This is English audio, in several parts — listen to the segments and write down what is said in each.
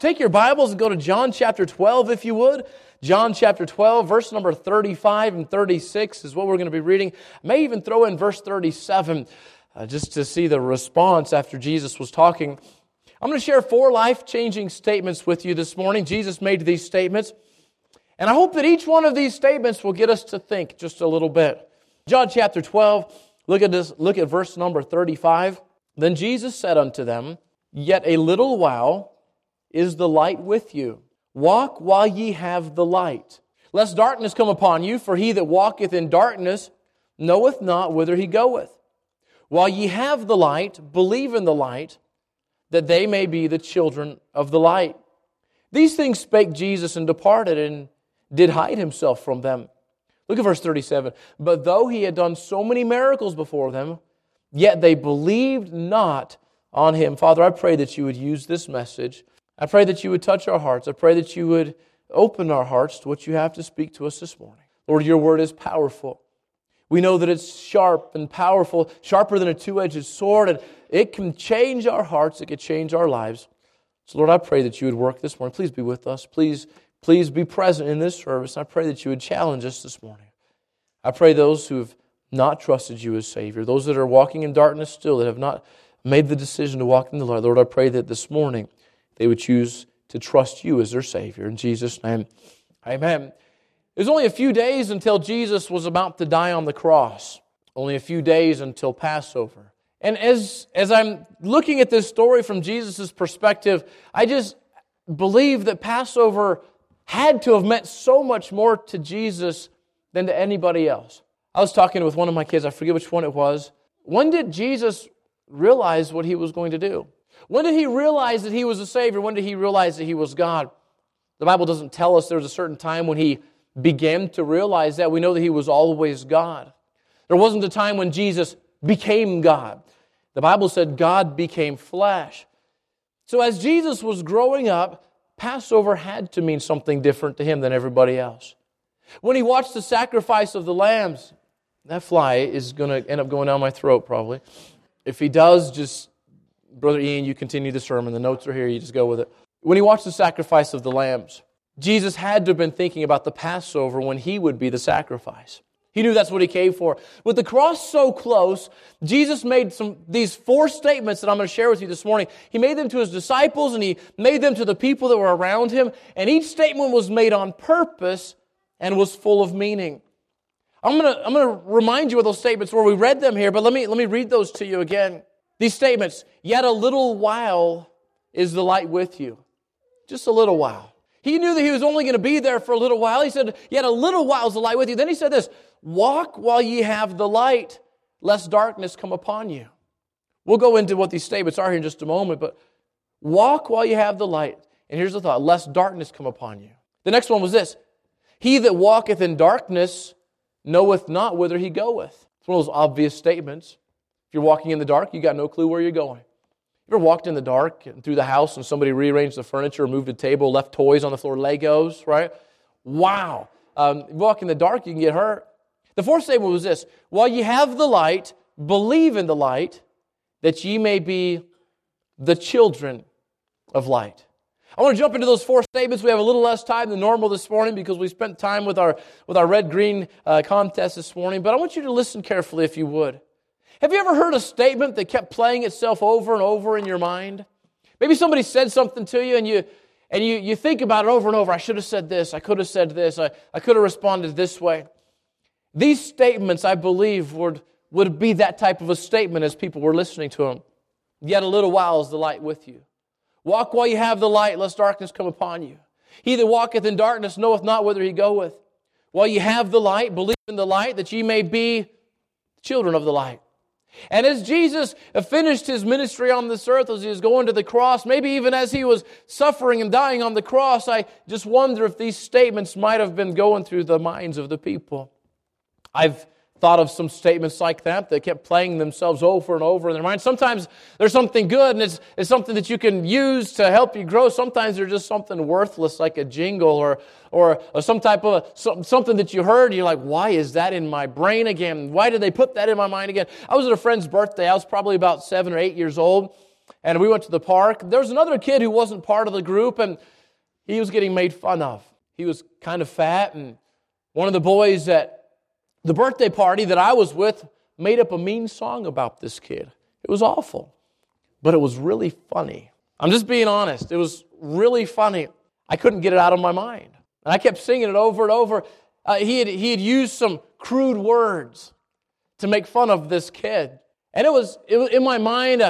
Take your Bibles and go to John chapter 12, if you would. John chapter 12, verse number 35 and 36 is what we're going to be reading. I may even throw in verse 37 just to see the response after Jesus was talking. I'm going to share 4 life-changing statements with you this morning. Jesus made these statements. And I hope that each one of these statements will get us to think just a little bit. John chapter 12, look at this. Look at verse number 35. Then Jesus said unto them, Yet a little while is the light with you. Walk while ye have the light. Lest darkness come upon you, for he that walketh in darkness knoweth not whither he goeth. While ye have the light, believe in the light, that they may be the children of the light. These things spake Jesus, and departed, and did hide himself from them. Look at verse 37. But though he had done so many miracles before them, yet they believed not on him. Father, I pray that you would use this message. I pray that you would touch our hearts. I pray that you would open our hearts to what you have to speak to us this morning. Lord, your word is powerful. We know that it's sharp and powerful, sharper than a two-edged sword, and it can change our hearts. It can change our lives. So, Lord, I pray that you would work this morning. Please be with us. Please be present in this service. I pray that you would challenge us this morning. I pray those who have not trusted you as Savior, those that are walking in darkness still, that have not made the decision to walk in the light, Lord, I pray that this morning they would choose to trust you as their Savior. In Jesus' name, amen. It was only a few days until Jesus was about to die on the cross. Only a few days until Passover. And as I'm looking at this story from Jesus' perspective, I just believe that Passover had to have meant so much more to Jesus than to anybody else. I was talking with one of my kids, I forget which one it was. When did Jesus realize what he was going to do? When did he realize that he was a Savior? When did he realize that he was God? The Bible doesn't tell us there was a certain time when he began to realize that. We know that he was always God. There wasn't a time when Jesus became God. The Bible said God became flesh. So as Jesus was growing up, Passover had to mean something different to him than everybody else. When he watched the sacrifice of the lambs, that fly is going to end up going down my throat probably. If he does, just, Brother Ian, you continue the sermon. The notes are here. You just go with it. When he watched the sacrifice of the lambs, Jesus had to have been thinking about the Passover when he would be the sacrifice. He knew that's what he came for. With the cross so close, Jesus made these 4 statements that I'm going to share with you this morning. He made them to his disciples and he made them to the people that were around him. And each statement was made on purpose and was full of meaning. I'm going to remind you of those statements where we read them here, but let me read those to you again. These statements, yet a little while is the light with you. Just a little while. He knew that he was only going to be there for a little while. He said, yet a little while is the light with you. Then he said this, walk while ye have the light, lest darkness come upon you. We'll go into what these statements are here in just a moment, but walk while you have the light. And here's the thought, lest darkness come upon you. The next one was this, he that walketh in darkness knoweth not whither he goeth. It's one of those obvious statements. If you're walking in the dark, you got no clue where you're going. You ever walked in the dark and through the house and somebody rearranged the furniture, moved a table, left toys on the floor, Legos, right? Wow. You walk in the dark, you can get hurt. The 4th statement was this, while ye have the light, believe in the light, that ye may be the children of light. I want to jump into those 4 statements. We have a little less time than normal this morning because we spent time with our red-green contest this morning, but I want you to listen carefully if you would. Have you ever heard a statement that kept playing itself over and over in your mind? Maybe somebody said something to you and you think about it over and over. I should have said this. I could have said this. I could have responded this way. These statements, I believe, would be that type of a statement as people were listening to them. Yet a little while is the light with you. Walk while you have the light, lest darkness come upon you. He that walketh in darkness knoweth not whither he goeth. While you have the light, believe in the light, that ye may be children of the light. And as Jesus finished his ministry on this earth, as he was going to the cross, maybe even as he was suffering and dying on the cross, I just wonder if these statements might have been going through the minds of the people. I've thought of some statements like that kept playing themselves over and over in their mind. Sometimes there's something good and it's something that you can use to help you grow. Sometimes they're just something worthless like a jingle or some type of something that you heard. You're like, why is that in my brain again? Why did they put that in my mind again? I was at a friend's birthday. I was probably about 7 or 8 years old. And we went to the park. There was another kid who wasn't part of the group, and he was getting made fun of. He was kind of fat, and one of the boys at the birthday party that I was with made up a mean song about this kid. It was awful, but it was really funny. I'm just being honest. It was really funny. I couldn't get it out of my mind. And I kept singing it over and over. He had used some crude words to make fun of this kid. And it was in my mind,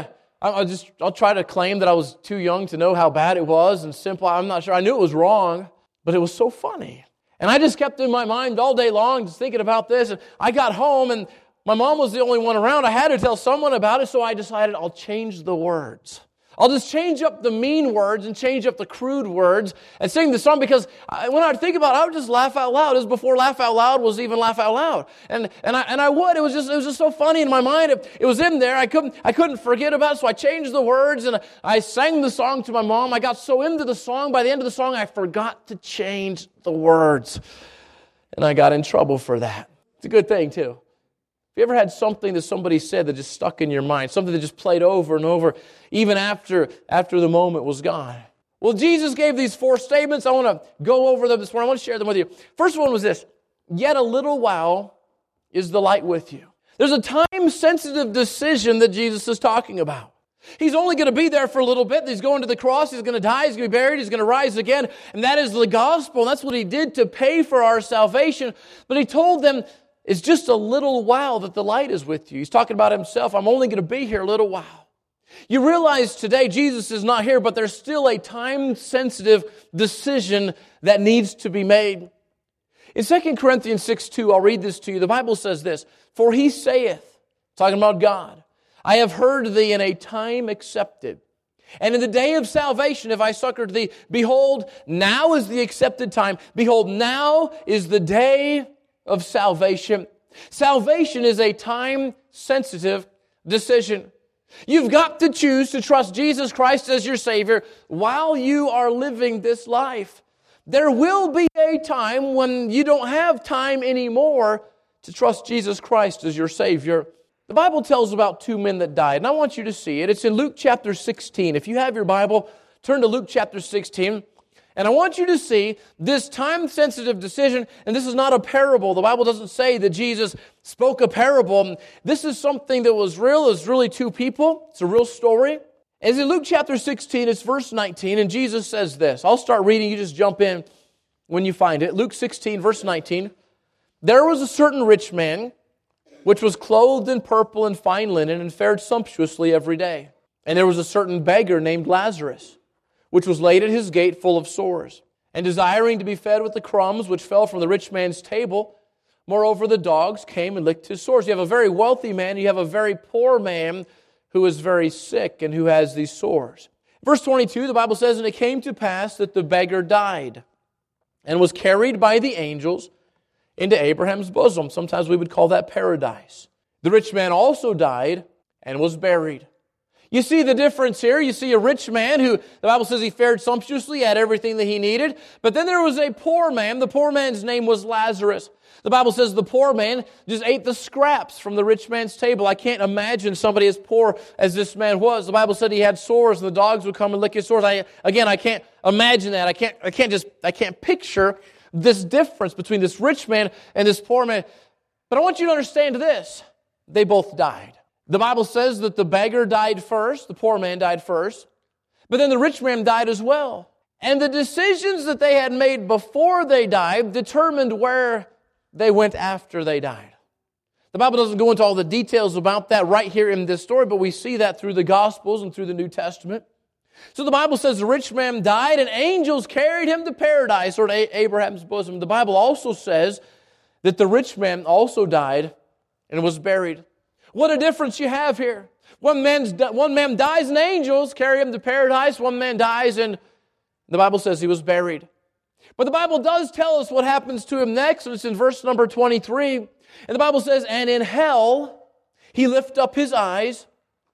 I'll try to claim that I was too young to know how bad it was and simple. I'm not sure. I knew it was wrong, but it was so funny. And I just kept in my mind all day long just thinking about this. And I got home, and my mom was the only one around. I had to tell someone about it, so I decided I'll change the words. I'll just change up the mean words and change up the crude words and sing the song, because when I think about it, I would just laugh out loud. It was before laugh out loud was even laugh out loud. And I would. It was just so funny in my mind. It was in there. I couldn't forget about it, so I changed the words and I sang the song to my mom. I got so into the song, by the end of the song, I forgot to change the words. And I got in trouble for that. It's a good thing, too. Have you ever had something that somebody said that just stuck in your mind, something that just played over and over, even after the moment was gone? Well, Jesus gave these 4 statements. I want to go over them this morning. I want to share them with you. First one was this: yet a little while is the light with you. There's a time-sensitive decision that Jesus is talking about. He's only going to be there for a little bit. He's going to the cross. He's going to die. He's going to be buried. He's going to rise again. And that is the gospel. And that's what He did to pay for our salvation. But He told them, it's just a little while that the light is with you. He's talking about Himself. I'm only going to be here a little while. You realize today Jesus is not here, but there's still a time-sensitive decision that needs to be made. In 2 Corinthians 6:2, I'll read this to you. The Bible says this: for He saith, talking about God, I have heard thee in a time accepted. And in the day of salvation have I succored thee. Behold, now is the accepted time. Behold, now is the day of salvation. Salvation is a time-sensitive decision. You've got to choose to trust Jesus Christ as your Savior while you are living this life. There will be a time when you don't have time anymore to trust Jesus Christ as your Savior. The Bible tells about 2 men that died, and I want you to see it. It's in Luke chapter 16. If you have your Bible, turn to Luke chapter 16. And I want you to see this time-sensitive decision, and this is not a parable. The Bible doesn't say that Jesus spoke a parable. This is something that was real. It's really 2 people. It's a real story. As in Luke chapter 16, it's verse 19, and Jesus says this. I'll start reading. You just jump in when you find it. Luke 16, verse 19. There was a certain rich man, which was clothed in purple and fine linen, and fared sumptuously every day. And there was a certain beggar named Lazarus, which was laid at his gate full of sores, and desiring to be fed with the crumbs which fell from the rich man's table. Moreover, the dogs came and licked his sores. You have a very wealthy man, you have a very poor man who is very sick and who has these sores. Verse 22, the Bible says, and it came to pass that the beggar died and was carried by the angels into Abraham's bosom. Sometimes we would call that paradise. The rich man also died and was buried. You see the difference here. You see a rich man who, the Bible says he fared sumptuously, had everything that he needed. But then there was a poor man. The poor man's name was Lazarus. The Bible says the poor man just ate the scraps from the rich man's table. I can't imagine somebody as poor as this man was. The Bible said he had sores and the dogs would come and lick his sores. I can't imagine that. I can't picture this difference between this rich man and this poor man. But I want you to understand this. They both died. The Bible says that the beggar died first, the poor man died first, but then the rich man died as well. And the decisions that they had made before they died determined where they went after they died. The Bible doesn't go into all the details about that right here in this story, but we see that through the Gospels and through the New Testament. So the Bible says the rich man died and angels carried him to paradise or to Abraham's bosom. The Bible also says that the rich man also died and was buried. What a difference you have here. One man dies and angels carry him to paradise. One man dies and the Bible says he was buried. But the Bible does tell us what happens to him next. And it's in verse number 23. And the Bible says, and in hell he lift up his eyes,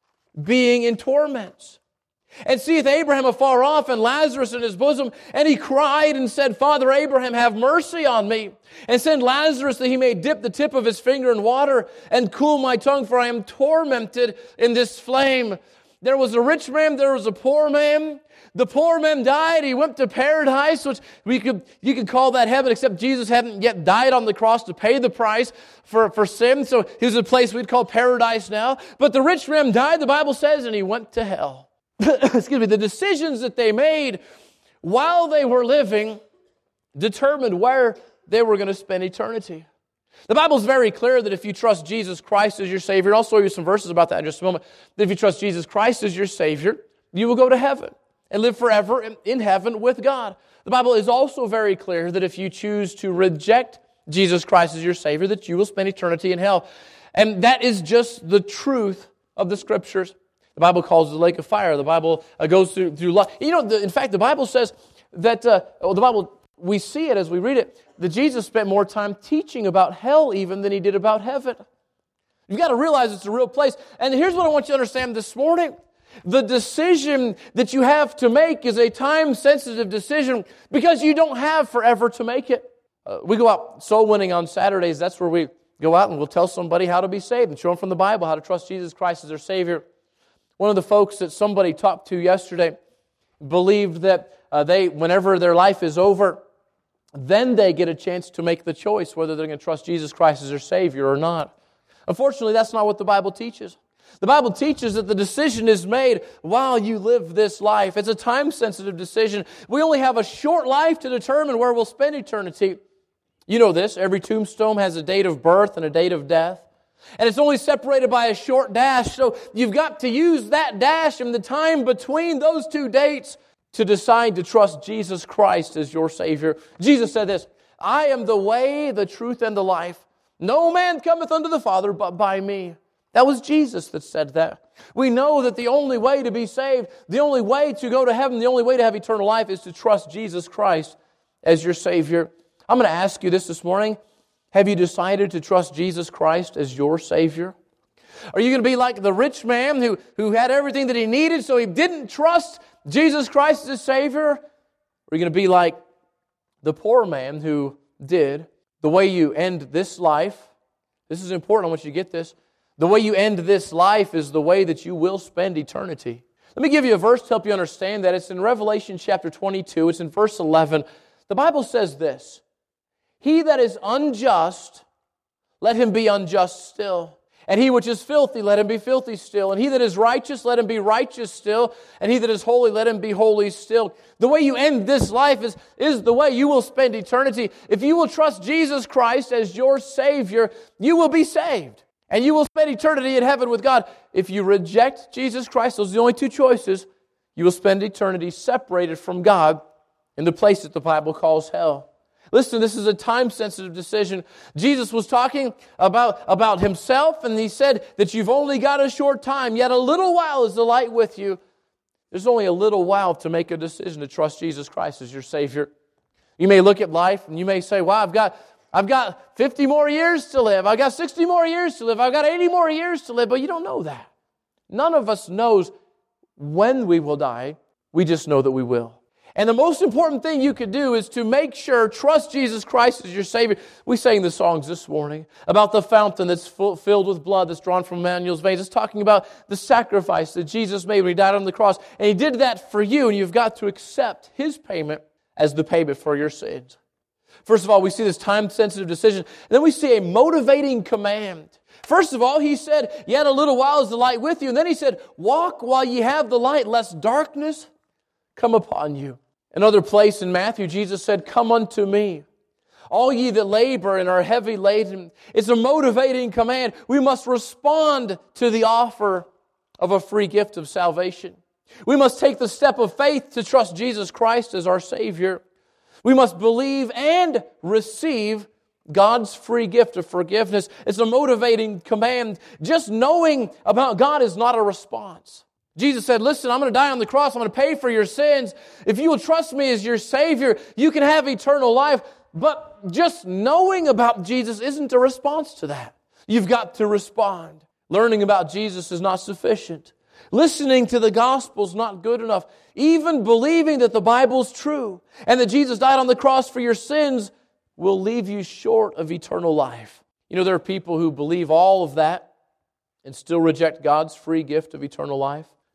being in torments. And seeth Abraham afar off, and Lazarus in his bosom. And he cried and said, Father Abraham, have mercy on me, and send Lazarus that he may dip the tip of his finger in water, and cool my tongue, for I am tormented in this flame. there was a rich man, there was a poor man. The poor man died, he went to paradise, which you could call that heaven, except Jesus hadn't yet died on the cross to pay the price for sin, so he was a place we'd call paradise now. But the rich man died, the Bible says, and he went to hell. Excuse me, the decisions that they made while they were living determined where they were going to spend eternity. The Bible's very clear that if you trust Jesus Christ as your Savior, and I'll show you some verses about that in just a moment, that if you trust Jesus Christ as your Savior, you will go to heaven and live forever in heaven with God. The Bible is also very clear that if you choose to reject Jesus Christ as your Savior, that you will spend eternity in hell. And that is just the truth of the Scriptures. The Bible calls it the lake of fire. The Bible goes through life. In fact, the Bible says that, we see it as we read it, that Jesus spent more time teaching about hell even than He did about heaven. You've got to realize it's a real place. And here's what I want you to understand this morning. The decision that you have to make is a time-sensitive decision because you don't have forever to make it. We go out soul winning on Saturdays. That's where we go out and we'll tell somebody how to be saved and show them from the Bible how to trust Jesus Christ as their Savior. One of the folks that somebody talked to yesterday believed that whenever their life is over, then they get a chance to make the choice whether they're going to trust Jesus Christ as their Savior or not. Unfortunately, that's not what the Bible teaches. The Bible teaches that the decision is made while you live this life. It's a time-sensitive decision. We only have a short life to determine where we'll spend eternity. You know this, every tombstone has a date of birth and a date of death. And it's only separated by a short dash, so you've got to use that dash and the time between those two dates to decide to trust Jesus Christ as your Savior. Jesus said this, I am the way, the truth, and the life. No man cometh unto the Father but by me. That was Jesus that said that. We know that the only way to be saved, the only way to go to heaven, the only way to have eternal life is to trust Jesus Christ as your Savior. I'm going to ask you this morning. Have you decided to trust Jesus Christ as your Savior? Are you going to be like the rich man who had everything that he needed, so he didn't trust Jesus Christ as his Savior? Or are you going to be like the poor man who did? The way you end this life, this is important, I want you to get this. The way you end this life is the way that you will spend eternity. Let me give you a verse to help you understand that. It's in Revelation chapter 22. It's in verse 11. The Bible says this, He that is unjust, let him be unjust still. And he which is filthy, let him be filthy still. And he that is righteous, let him be righteous still. And he that is holy, let him be holy still. The way you end this life is the way you will spend eternity. If you will trust Jesus Christ as your Savior, you will be saved. And you will spend eternity in heaven with God. If you reject Jesus Christ, those are the only two choices, you will spend eternity separated from God in the place that the Bible calls hell. Listen, this is a time-sensitive decision. Jesus was talking about Himself, and He said that you've only got a short time, yet a little while is the light with you. There's only a little while to make a decision to trust Jesus Christ as your Savior. You may look at life, and you may say, wow, I've got 50 more years to live. I've got 60 more years to live. I've got 80 more years to live. But you don't know that. None of us knows when we will die. We just know that we will. And the most important thing you could do is to make sure, trust Jesus Christ as your Savior. We sang the songs this morning about the fountain that's filled with blood that's drawn from Emmanuel's veins. It's talking about the sacrifice that Jesus made when He died on the cross. And He did that for you, and you've got to accept His payment as the payment for your sins. First of all, we see this time-sensitive decision. And then we see a motivating command. First of all, He said, yet a little while is the light with you. And then He said, walk while ye have the light, lest darkness come upon you. Another place in Matthew, Jesus said, come unto me, all ye that labor and are heavy laden. It's a motivating command. We must respond to the offer of a free gift of salvation. We must take the step of faith to trust Jesus Christ as our Savior. We must believe and receive God's free gift of forgiveness. It's a motivating command. Just knowing about God is not a response. Jesus said, listen, I'm going to die on the cross. I'm going to pay for your sins. If you will trust me as your Savior, you can have eternal life. But just knowing about Jesus isn't a response to that. You've got to respond. Learning about Jesus is not sufficient. Listening to the gospel is not good enough. Even believing that the Bible's true and that Jesus died on the cross for your sins will leave you short of eternal life. You know, there are people who believe all of that and still reject God's free gift of eternal life.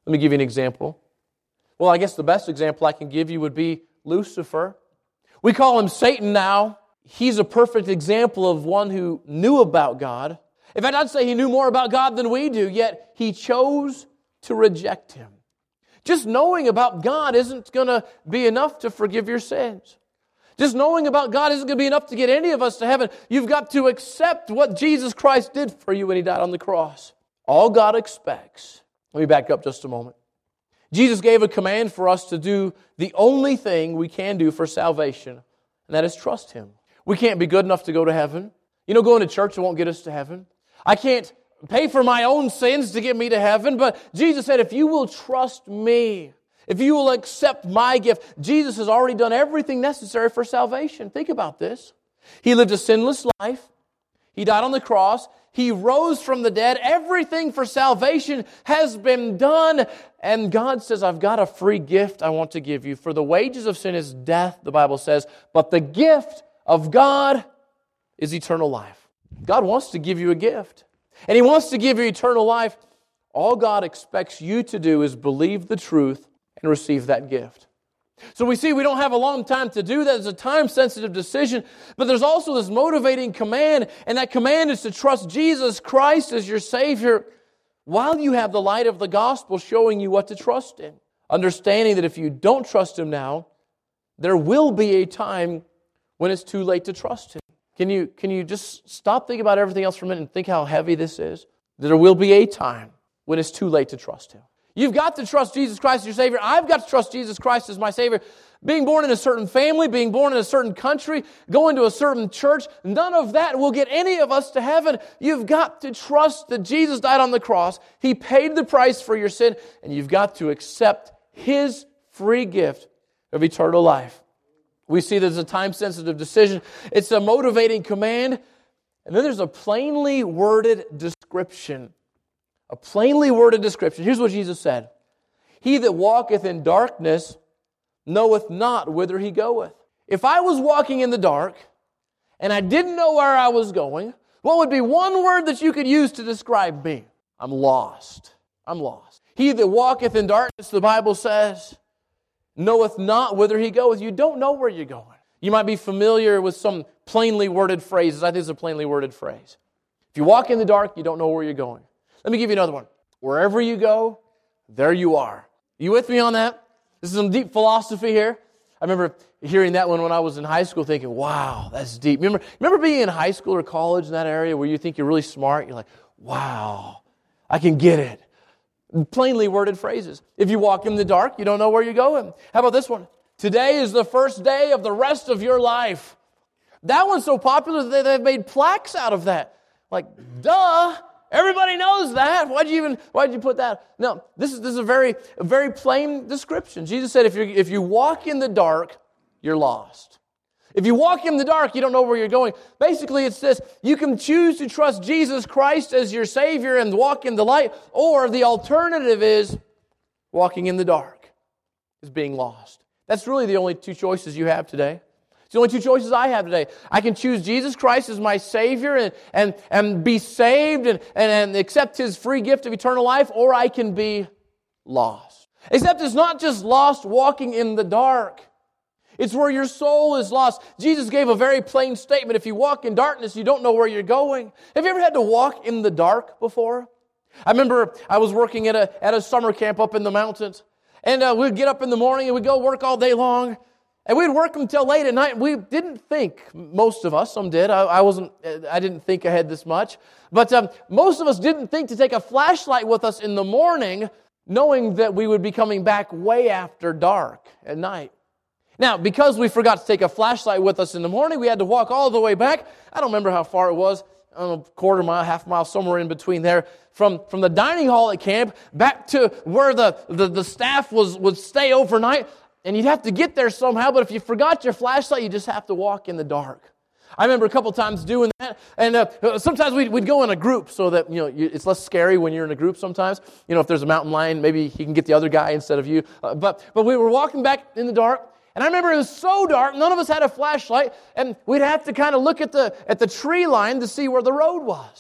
Let me give you an example. Well, I guess the best example I can give you would be Lucifer. We call him Satan now. He's a perfect example of one who knew about God. In fact, I'd say he knew more about God than we do, yet he chose to reject Him. Just knowing about God isn't going to be enough to forgive your sins. Just knowing about God isn't going to be enough to get any of us to heaven. You've got to accept what Jesus Christ did for you when He died on the cross. All God expects. Let me back up just a moment. Jesus gave a command for us to do the only thing we can do for salvation, and that is trust Him. We can't be good enough to go to heaven. Going to church won't get us to heaven. I can't pay for my own sins to get me to heaven, but Jesus said, if you will trust me, if you will accept my gift, Jesus has already done everything necessary for salvation. Think about this. He lived a sinless life. He died on the cross. He rose from the dead. Everything for salvation has been done. And God says, I've got a free gift I want to give you. For the wages of sin is death, the Bible says, but the gift of God is eternal life. God wants to give you a gift. And He wants to give you eternal life. All God expects you to do is believe the truth and receive that gift. So we see we don't have a long time to do that. It's a time-sensitive decision. But there's also this motivating command, and that command is to trust Jesus Christ as your Savior while you have the light of the gospel showing you what to trust in. Understanding that if you don't trust Him now, there will be a time when it's too late to trust Him. Can you just stop thinking about everything else for a minute and think how heavy this is? There will be a time when it's too late to trust Him. You've got to trust Jesus Christ as your Savior. I've got to trust Jesus Christ as my Savior. Being born in a certain family, being born in a certain country, going to a certain church, none of that will get any of us to heaven. You've got to trust that Jesus died on the cross. He paid the price for your sin, and you've got to accept His free gift of eternal life. We see there's a time-sensitive decision. It's a motivating command. And then there's a plainly worded description. A plainly worded description. Here's what Jesus said. He that walketh in darkness knoweth not whither he goeth. If I was walking in the dark and I didn't know where I was going, what would be one word that you could use to describe me? I'm lost. I'm lost. He that walketh in darkness, the Bible says, knoweth not whither he goeth. You don't know where you're going. You might be familiar with some plainly worded phrases. I think it's a plainly worded phrase. If you walk in the dark, you don't know where you're going. Let me give you another one. Wherever you go, there you are. You with me on that? This is some deep philosophy here. I remember hearing that one when I was in high school thinking, wow, that's deep. Remember being in high school or college in that area where you think you're really smart? You're like, wow, I can get it. Plainly worded phrases. If you walk in the dark, you don't know where you're going. How about this one? Today is the first day of the rest of your life. That one's so popular that they've made plaques out of that. Like, duh, everybody knows that. Why'd you put that? No, this is a very plain description. Jesus said, if you walk in the dark, you're lost. If you walk in the dark, you don't know where you're going. Basically, it's this. You can choose to trust Jesus Christ as your Savior and walk in the light, or the alternative is walking in the dark, is being lost. That's really the only two choices you have today. It's the only two choices I have today. I can choose Jesus Christ as my Savior and be saved and accept His free gift of eternal life, or I can be lost. Except it's not just lost walking in the dark. It's where your soul is lost. Jesus gave a very plain statement. If you walk in darkness, you don't know where you're going. Have you ever had to walk in the dark before? I remember I was working at a summer camp up in the mountains. And we'd get up in the morning and we'd go work all day long. And we'd work until late at night. We didn't think, most of us, some did. I didn't think ahead this much. But most of us didn't think to take a flashlight with us in the morning, knowing that we would be coming back way after dark at night. Now, because we forgot to take a flashlight with us in the morning, we had to walk all the way back. I don't remember how far it was, a quarter mile, half mile, somewhere in between there, from the dining hall at camp back to where the staff would stay overnight. And you'd have to get there somehow, but if you forgot your flashlight, you just have to walk in the dark. I remember a couple times doing that, and sometimes we'd go in a group so that it's less scary when you're in a group sometimes. If there's a mountain lion, maybe he can get the other guy instead of you. But we were walking back in the dark, and I remember it was so dark, none of us had a flashlight, and we'd have to kind of look at the tree line to see where the road was.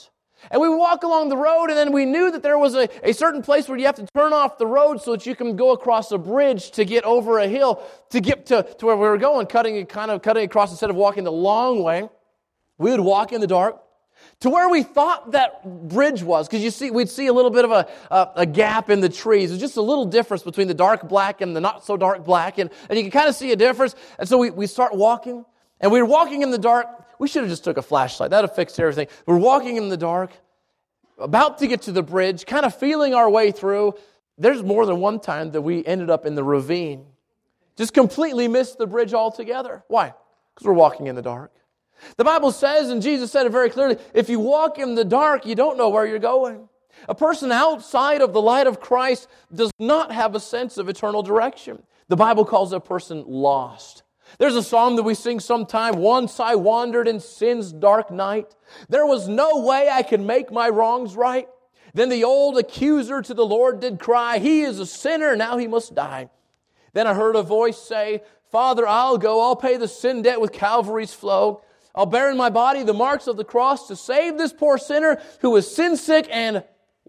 And we walk along the road, and then we knew that there was a certain place where you have to turn off the road so that you can go across a bridge to get over a hill to get to where we were going, cutting across instead of walking the long way. We would walk in the dark to where we thought that bridge was, because we'd see a little bit of a gap in the trees. There's just a little difference between the dark black and the not so dark black, and you can kind of see a difference. And so we start walking, and we were walking in the dark. We should have just took a flashlight. That would have fixed everything. We're walking in the dark, about to get to the bridge, kind of feeling our way through. There's more than one time that we ended up in the ravine. Just completely missed the bridge altogether. Why? Because we're walking in the dark. The Bible says, and Jesus said it very clearly, if you walk in the dark, you don't know where you're going. A person outside of the light of Christ does not have a sense of eternal direction. The Bible calls a person lost. There's a song that we sing sometime, once I wandered in sin's dark night. There was no way I could make my wrongs right. Then the old accuser to the Lord did cry, he is a sinner, now he must die. Then I heard a voice say, Father, I'll go, I'll pay the sin debt with Calvary's flow. I'll bear in my body the marks of the cross to save this poor sinner who is sin sick and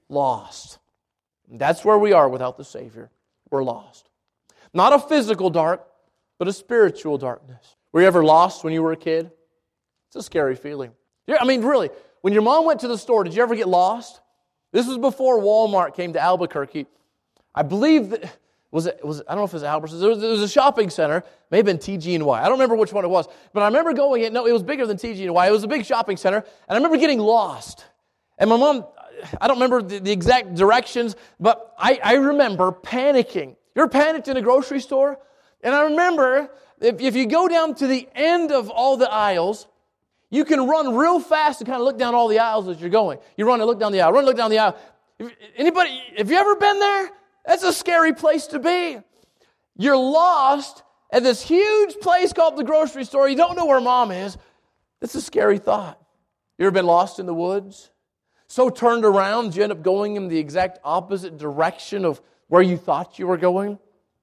lost. That's where we are without the Savior. We're lost. Not a physical dark, but a spiritual darkness. Were you ever lost when you were a kid? It's a scary feeling. I mean, really, when your mom went to the store, did you ever get lost? This was before Walmart came to Albuquerque. I believe that, I don't know if it was Albertsons. There was a shopping center, may have been TG&Y. I don't remember which one it was, but I remember going in. No, it was bigger than TG&Y. It was a big shopping center, and I remember getting lost. And my mom, I don't remember the exact directions, but I remember panicking. You ever panicked in a grocery store? And I remember, if you go down to the end of all the aisles, you can run real fast and kind of look down all the aisles as you're going. You run and look down the aisle, run and look down the aisle. Have you ever been there? That's a scary place to be. You're lost at this huge place called the grocery store. You don't know where mom is. That's a scary thought. You ever been lost in the woods? So turned around, you end up going in the exact opposite direction of where you thought you were going?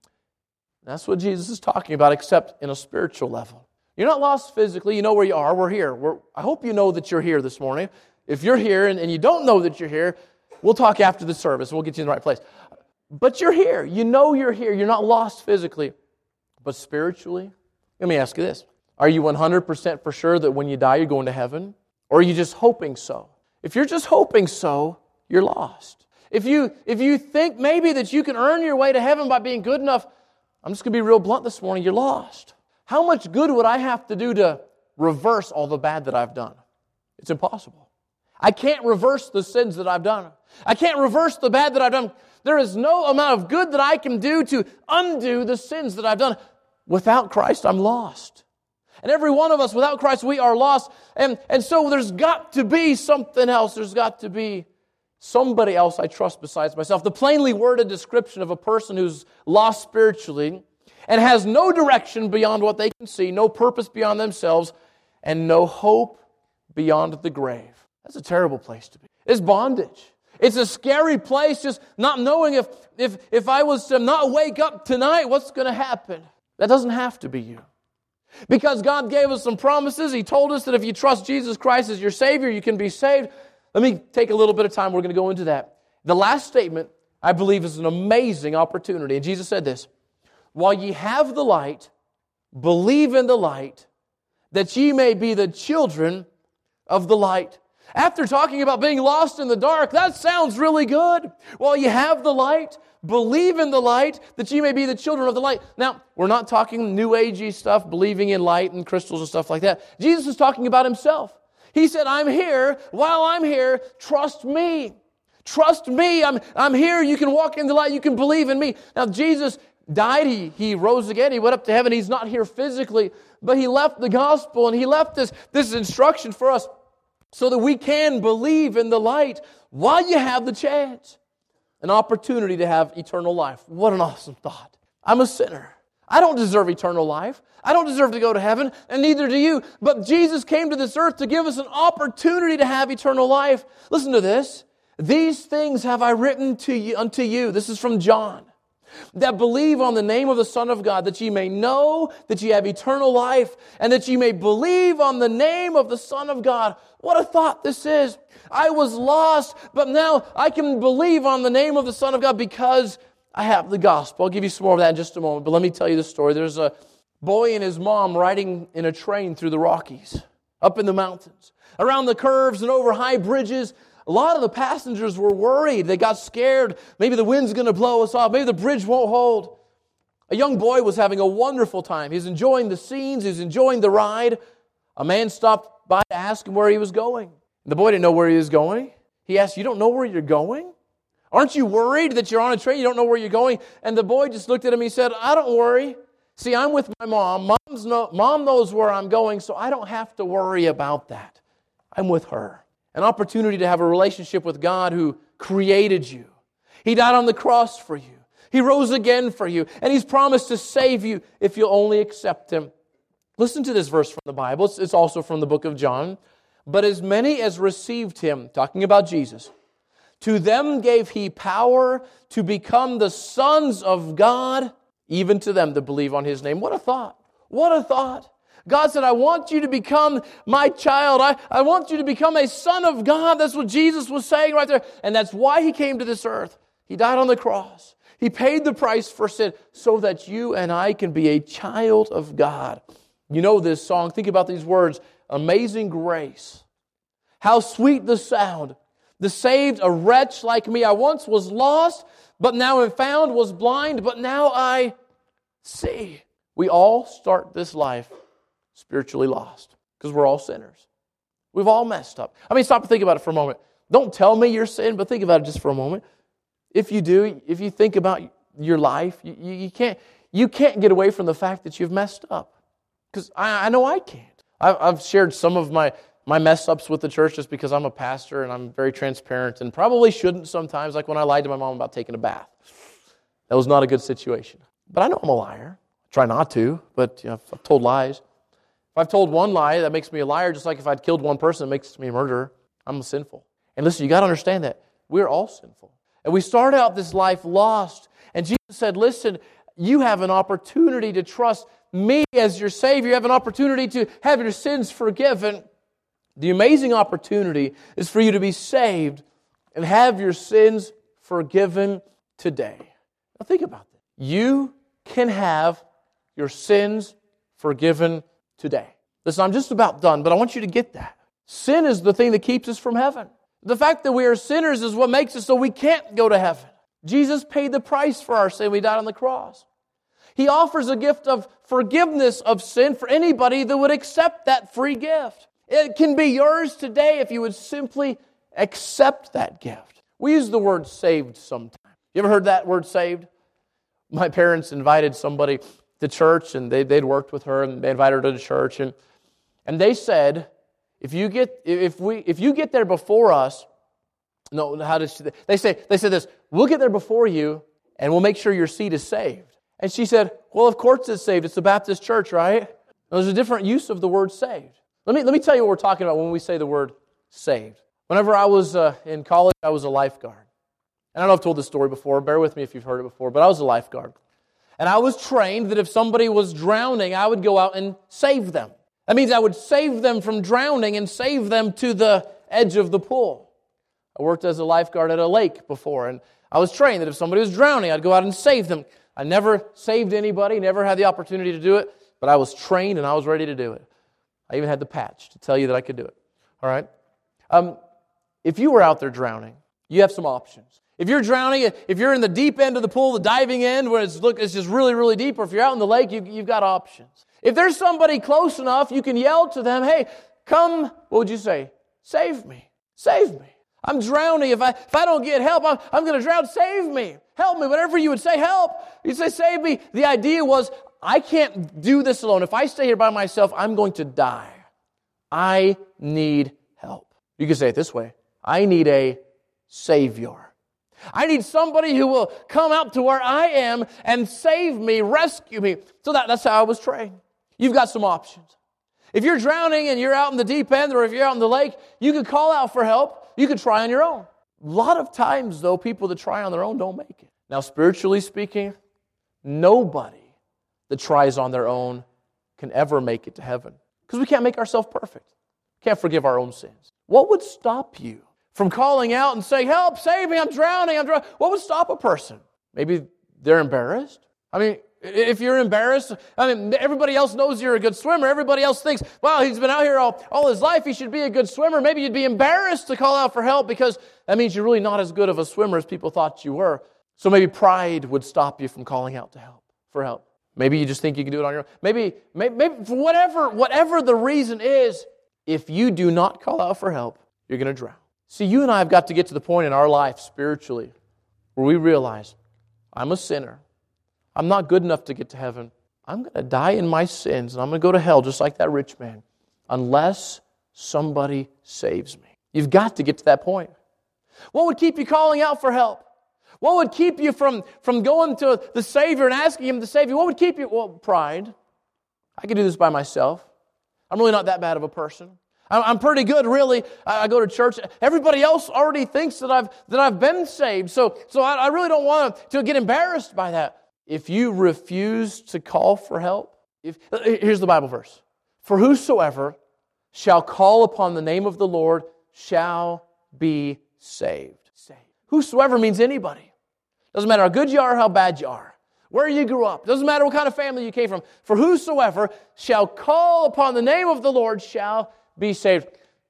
That's what Jesus is talking about, except in a spiritual level. You're not lost physically. You know where you are. We're here. I hope you know that you're here this morning. If you're here and you don't know that you're here, we'll talk after the service. We'll get you in the right place. But you're here. You know you're here. You're not lost physically. But spiritually, let me ask you this. Are you 100% for sure that when you die, you're going to heaven? Or are you just hoping so? If you're just hoping so, you're lost. If you think maybe that you can earn your way to heaven by being good enough, I'm just going to be real blunt this morning, you're lost. How much good would I have to do to reverse all the bad that I've done? It's impossible. I can't reverse the sins that I've done. I can't reverse the bad that I've done. There is no amount of good that I can do to undo the sins that I've done. Without Christ, I'm lost. And every one of us, without Christ, we are lost. And so there's got to be something else. There's got to be somebody else I trust besides myself. The plainly worded description of a person who's lost spiritually and has no direction beyond what they can see, no purpose beyond themselves, and no hope beyond the grave. That's a terrible place to be. It's bondage. It's a scary place, just not knowing if I was to not wake up tonight, what's going to happen? That doesn't have to be you. Because God gave us some promises. He told us that if you trust Jesus Christ as your Savior, you can be saved. Let me take a little bit of time. We're going to go into that. The last statement, I believe, is an amazing opportunity. And Jesus said this, while ye have the light, believe in the light, that ye may be the children of the light. After talking about being lost in the dark, that sounds really good. While you have the light, believe in the light, that ye may be the children of the light. Now, we're not talking New Agey stuff, believing in light and crystals and stuff like that. Jesus is talking about Himself. He said, I'm here. While I'm here, trust me. Trust me. I'm here. You can walk in the light. You can believe in me. Now, Jesus died. He rose again. He went up to heaven. He's not here physically, but He left the gospel and He left this instruction for us so that we can believe in the light while you have the chance. An opportunity to have eternal life. What an awesome thought. I'm a sinner. I don't deserve eternal life. I don't deserve to go to heaven, and neither do you. But Jesus came to this earth to give us an opportunity to have eternal life. Listen to this. These things have I written to you, unto you. This is from John. that believe on the name of the Son of God, that ye may know that ye have eternal life, and that ye may believe on the name of the Son of God. What a thought this is. I was lost, but now I can believe on the name of the Son of God because I have the gospel. I'll give you some more of that in just a moment, but let me tell you the story. There's a boy and his mom riding in a train through the Rockies, up in the mountains, around the curves and over high bridges. A lot of the passengers were worried. They got scared. Maybe the wind's going to blow us off. Maybe the bridge won't hold. A young boy was having a wonderful time. He's enjoying the scenes. He's enjoying the ride. A man stopped by to ask him where he was going. The boy didn't know where he was going. He asked, "You don't know where you're going? Aren't you worried that you're on a train? You don't know where you're going?" And the boy just looked at him. He said, "I don't worry. See, I'm with my mom. Mom knows where I'm going, so I don't have to worry about that. I'm with her." An opportunity to have a relationship with God who created you. He died on the cross for you. He rose again for you. And He's promised to save you if you'll only accept Him. Listen to this verse from the Bible. It's also from the book of John. "But as many as received Him," talking about Jesus, "to them gave He power to become the sons of God, even to them that believe on His name." What a thought. What a thought. God said, "I want you to become my child. I want you to become a son of God." That's what Jesus was saying right there. And that's why He came to this earth. He died on the cross. He paid the price for sin so that you and I can be a child of God. You know this song. Think about these words. "Amazing grace. How sweet the sound that saved a wretch like me. I once was lost, but now am found, was blind, but now I see." We all start this life spiritually lost because we're all sinners. We've all messed up. I mean, stop and think about it for a moment. Don't tell me you're sin, but think about it just for a moment. If you do, if you think about your life, you can't get away from the fact that you've messed up. Because I know I can't. I've shared some of my mess-ups with the church just because I'm a pastor and I'm very transparent and probably shouldn't sometimes, like when I lied to my mom about taking a bath. That was not a good situation. But I know I'm a liar. I try not to, but I've told lies. If I've told one lie, that makes me a liar, just like if I'd killed one person, it makes me a murderer. I'm sinful. And listen, you got to understand that. We're all sinful. And we start out this life lost. And Jesus said, listen, you have an opportunity to trust me as your Savior. You have an opportunity to have your sins forgiven. The amazing opportunity is for you to be saved and have your sins forgiven today. Now think about that. You can have your sins forgiven today. Listen, I'm just about done, but I want you to get that. Sin is the thing that keeps us from heaven. The fact that we are sinners is what makes it so we can't go to heaven. Jesus paid the price for our sin. He died on the cross. He offers a gift of forgiveness of sin for anybody that would accept that free gift. It can be yours today if you would simply accept that gift. We use the word saved sometimes. You ever heard that word saved? My parents invited somebody to church, and they'd worked with her, and they invited her to the church, and they said, if you get there before us, they said this, we'll get there before you, and we'll make sure your seat is saved. And she said, well, of course it's saved. It's the Baptist church, right? Now, there's a different use of the word saved. Let me tell you what we're talking about when we say the word saved. Whenever I was in college, I was a lifeguard. And I don't know if I've told this story before. Bear with me if you've heard it before, but I was a lifeguard. And I was trained that if somebody was drowning, I would go out and save them. That means I would save them from drowning and save them to the edge of the pool. I worked as a lifeguard at a lake before, and I was trained that if somebody was drowning, I'd go out and save them. I never saved anybody, never had the opportunity to do it, but I was trained and I was ready to do it. I even had the patch to tell you that I could do it. All right? If you were out there drowning, you have some options. If you're drowning, if you're in the deep end of the pool, the diving end, where it's just really, really deep, or if you're out in the lake, you've got options. If there's somebody close enough, you can yell to them, hey, come, what would you say? Save me. Save me. I'm drowning. If I don't get help, I'm going to drown. Save me. Help me. Whatever you would say, help. You'd say, save me. The idea was, I can't do this alone. If I stay here by myself, I'm going to die. I need help. You can say it this way. I need a Savior. I need somebody who will come out to where I am and save me, rescue me. So that's how I was trained. You've got some options. If you're drowning and you're out in the deep end, or if you're out in the lake, you can call out for help. You can try on your own. A lot of times, though, people that try on their own don't make it. Now, spiritually speaking, nobody that tries on their own can ever make it to heaven. Because we can't make ourselves perfect. Can't forgive our own sins. What would stop you from calling out and saying, help, save me, I'm drowning, What would stop a person? Maybe they're embarrassed. I mean, if you're embarrassed, everybody else knows you're a good swimmer. Everybody else thinks, wow, he's been out here all his life, he should be a good swimmer. Maybe you'd be embarrassed to call out for help because that means you're really not as good of a swimmer as people thought you were. So maybe pride would stop you from calling out for help. Maybe you just think you can do it on your own. Maybe for whatever the reason is, if you do not call out for help, you're going to drown. See, you and I have got to get to the point in our life spiritually where we realize, I'm a sinner. I'm not good enough to get to heaven. I'm going to die in my sins, and I'm going to go to hell just like that rich man, unless somebody saves me. You've got to get to that point. What would keep you calling out for help? What would keep you from going to the Savior and asking Him to save you? What would keep you? Well, pride. I can do this by myself. I'm really not that bad of a person. I'm pretty good, really. I go to church. Everybody else already thinks that I've been saved. So I really don't want to get embarrassed by that. If you refuse to call for help, here's the Bible verse. For whosoever shall call upon the name of the Lord shall be saved. Whosoever means anybody. Doesn't matter how good you are or how bad you are. Where you grew up. Doesn't matter what kind of family you came from. For whosoever shall call upon the name of the Lord shall be saved.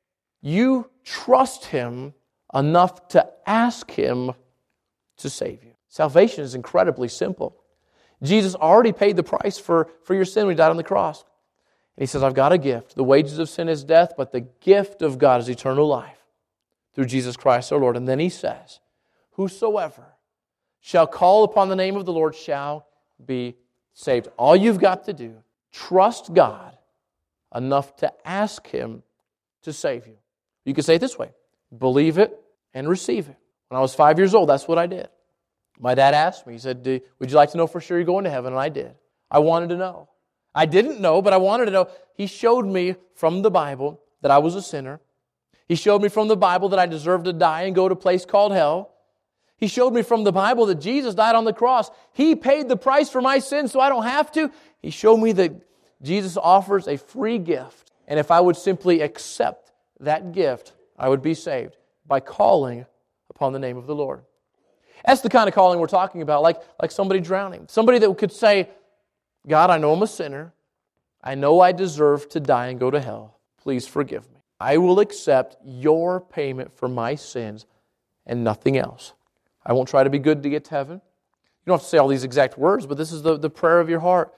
You trust Him enough to ask Him to save you. Salvation is incredibly simple. Jesus already paid the price for your sin when He died on the cross. And He says, I've got a gift. The wages of sin is death, but the gift of God is eternal life through Jesus Christ our Lord. And then He says, whosoever shall call upon the name of the Lord shall be saved. All you've got to do, trust God enough to ask Him to save you. You can say it this way, believe it and receive it. When I was 5 years old, that's what I did. My dad asked me, he said, would you like to know for sure you're going to heaven? And I did. I wanted to know. I didn't know, but I wanted to know. He showed me from the Bible that I was a sinner. He showed me from the Bible that I deserved to die and go to a place called hell. He showed me from the Bible that Jesus died on the cross. He paid the price for my sins so I don't have to. He showed me that Jesus offers a free gift. And if I would simply accept that gift, I would be saved by calling upon the name of the Lord. That's the kind of calling we're talking about, like somebody drowning. Somebody that could say, God, I know I'm a sinner. I know I deserve to die and go to hell. Please forgive me. I will accept your payment for my sins and nothing else. I won't try to be good to get to heaven. You don't have to say all these exact words, but this is the prayer of your heart.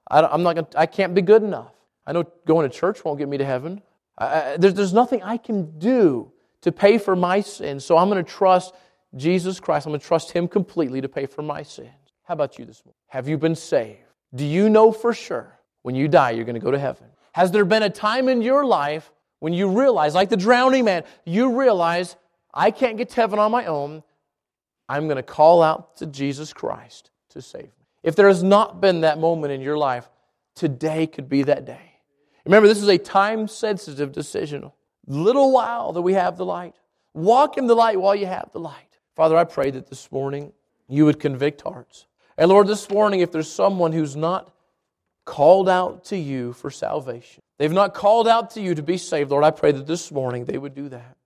I can't be good enough. I know going to church won't get me to heaven. There's nothing I can do to pay for my sins, so I'm going to trust Jesus Christ. I'm going to trust Him completely to pay for my sins. How about you this morning? Have you been saved? Do you know for sure when you die you're going to go to heaven? Has there been a time in your life when you realize, like the drowning man, you realize, I can't get to heaven on my own. I'm going to call out to Jesus Christ to save me. If there has not been that moment in your life, today could be that day. Remember, this is a time-sensitive decision. Little while that we have the light. Walk in the light while you have the light. Father, I pray that this morning you would convict hearts. And Lord, this morning, if there's someone who's not called out to you for salvation, they've not called out to you to be saved, Lord, I pray that this morning they would do that.